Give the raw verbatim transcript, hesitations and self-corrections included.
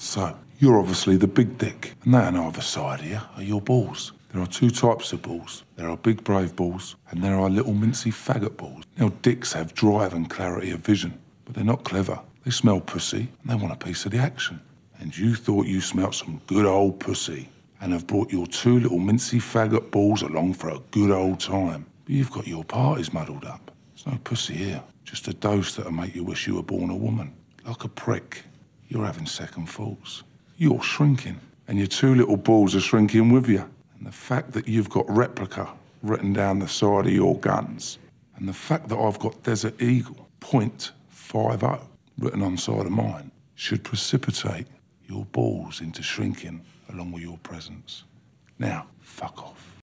So, you're obviously the big dick, and that on either side here are your balls. There are two types of balls. There are big brave balls, and there are little mincy faggot balls. Now, dicks have drive and clarity of vision, but they're not clever. They smell pussy, and they want a piece of the action. And you thought you smelt some good old pussy, and have brought your two little mincy faggot balls along for a good old time. But you've got your parties muddled up. There's no pussy here, just a dose that'll make you wish you were born a woman. Like a prick, you're having second thoughts. You're shrinking, and your two little balls are shrinking with you. And the fact that you've got replica written down the side of your guns, and the fact that I've got Desert Eagle point five oh written on side of mine, should precipitate your balls into shrinking along with your presence. Now, fuck off.